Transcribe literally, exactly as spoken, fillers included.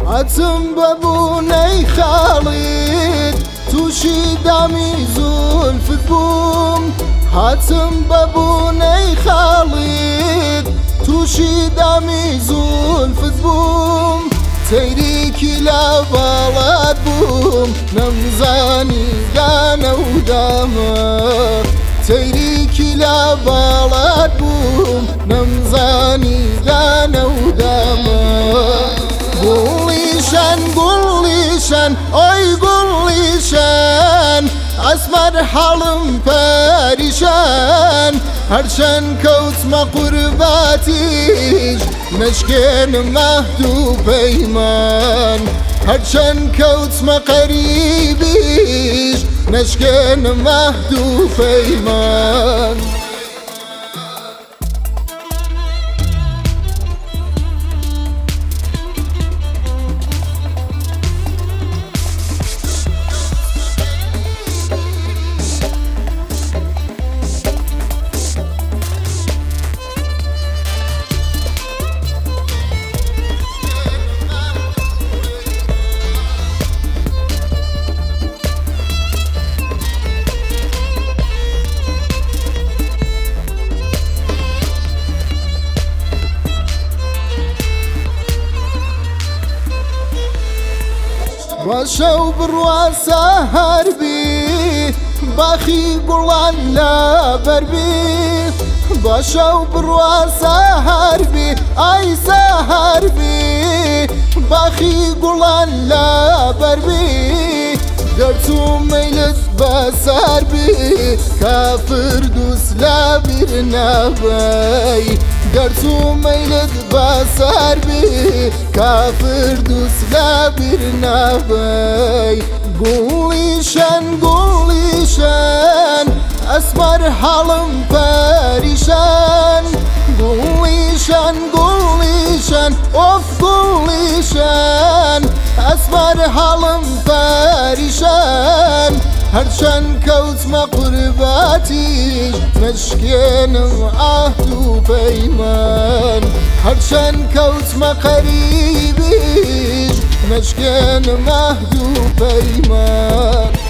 هاتم بەبوونەی خاڵیت تووشی دامی زولفت بووم هاتم بەبوونەی خاڵیت تووشی دامی زولفت بووم تەیریکی لە باڵات بووم نەمزانی دانە و دامە تەیریکی لە باڵات بووم نەمزانی دانە و دامە گوڵیشان گوڵیشان ئۆی گوڵیشان ئەسمەر حاڵم پەریشان هەرچەند کەوتمە قورباتیش نەشکێنم مەهد و پەیمان هەرچەند کەوتمە قەریبیش نەشکێنم مەهد و پەیمان باشە و بڕوا سەهەربی باخی گوڵان لەبەربی باشە و بڕوا سەهەربی ئای سەهەربی باخی گوڵان لەبەربی گەرچوو مەیلت بەسەربی کافر دووس لەبیر نەبەی گەرچوو مەیلت بەسەربی کافر دووس لەبیر نەبەی گوڵیشان گوڵیشان ئەسمەر حاڵم پەریشان گوڵیشان گوڵیشان ئۆف گوڵیشان ئەسمەر حاڵم پەریشان هەرچەند کەوتمە قورباتیش نەشکێنم ئاهد و پەیمان هەرچەند کەوتمە قەریبیش نەشکێنم ئاهد و پەیمان